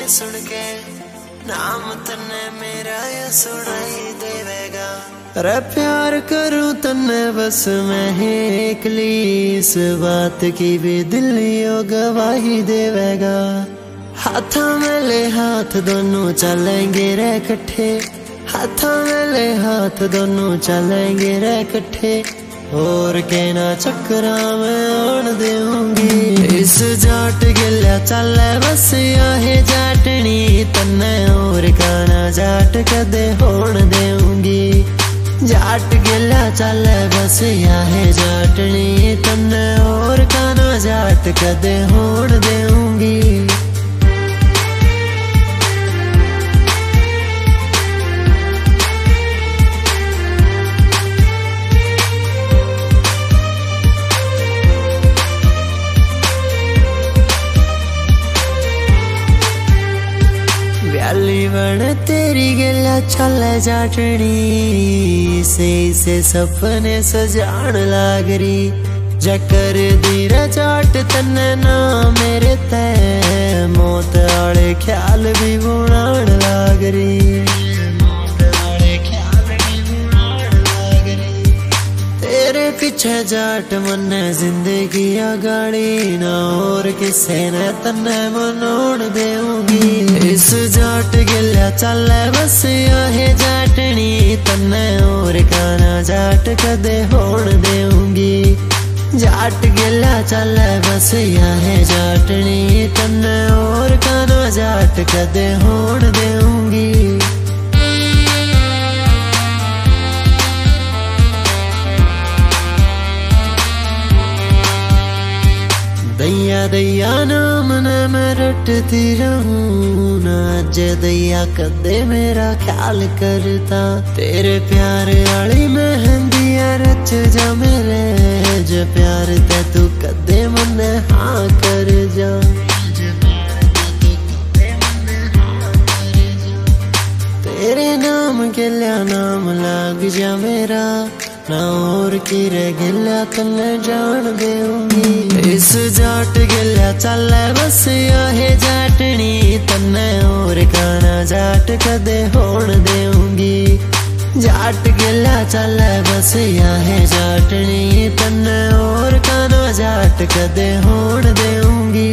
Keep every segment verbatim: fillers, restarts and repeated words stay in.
सुन के नाम तन्ने मेरा ये सुनाई देवेगा। अरे प्यार करूं तन्ने बस मैं ही एकली, इस बात की भी दिल यो गवाही देवेगा। हाथा में ले हाथ दोनों चलेंगे रे कट्ठे, हाथा में ले हाथ दोनों चलेंगे रे कट्ठे, और कहना चक्रा में आन देऊंगी। इस जाट गिला चले बस आहे जाटनी तन्ने, और कहना जाट कदे होण देऊंगी। जाट गिला चले बस आहे जाटनी तन्ने, और कहना जाट कदे होण देऊंगी। प्याली बन तेरी गला चल जाटनी, से से सपने सजान लागरी। जकर दीरा जाट तन्ने ना मेरे तय, मौत आले ख्याल भी बुनान लागरी। तेरे पीछे जाट मन्ने जिंदगी आगाड़ी ना, और किसे ने तन्ने मनोण देऊंगी। इस जाट गिला चले बस आहे जाटनी तन्ने, और कहना जाट कदे होण देऊंगी। जाट गिला चले बस आहे जाटनी तन्ने, और कहना जाट कदे होण देऊंगी। दैया दैया नाम न मैं रटती रहूं ना, जे दैया कदे मेरा ख्याल करता। तेरे प्यार आली मेहंदिया रच जा मेरे, जे प्यार ते तू कदे मने हाँ कर जा। तेरे नाम के लिया नाम लाग जा मेरा ना, और की रे गिला तन्ने जान देऊंगी। इस जाट गिला चले बस आहे जाटनी तन्ने, और कहना जाट कदे होण देऊंगी। जाट गिला चले बस आहे जाटनी तन्ने, और कहना जाट कदे होण देऊंगी।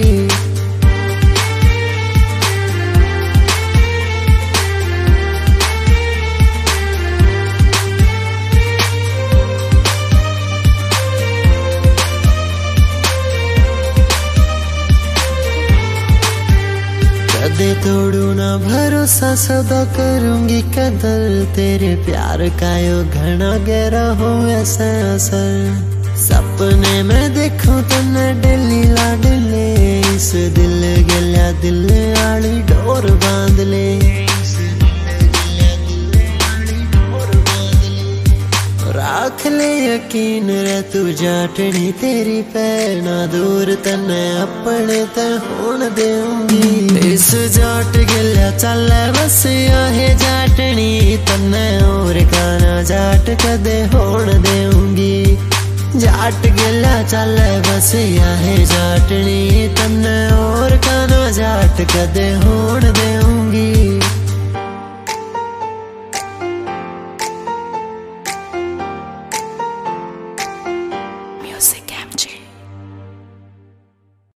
कदे तोड़ू ना भरोसा सदा करूंगी कदर, तेरे प्यार का यो घना गहरा हो ऐसा असर। सपने में देखूं तन्ने डेली लाडले, इस दिल गल्या दिल आली डोर बांध ले। राख ले यकीन रे तू जाटनी तेरी पैर ना दूर, तन्ने अपने ते होण देऊंगी। इस जाट गिला चले बस आहे जाटनी तन्ने, और कहना जाट कदे होण देऊंगी। जाट गिला चले बस आहे जाटनी तन्ने, और कहना जाट कदे होण देऊंगी।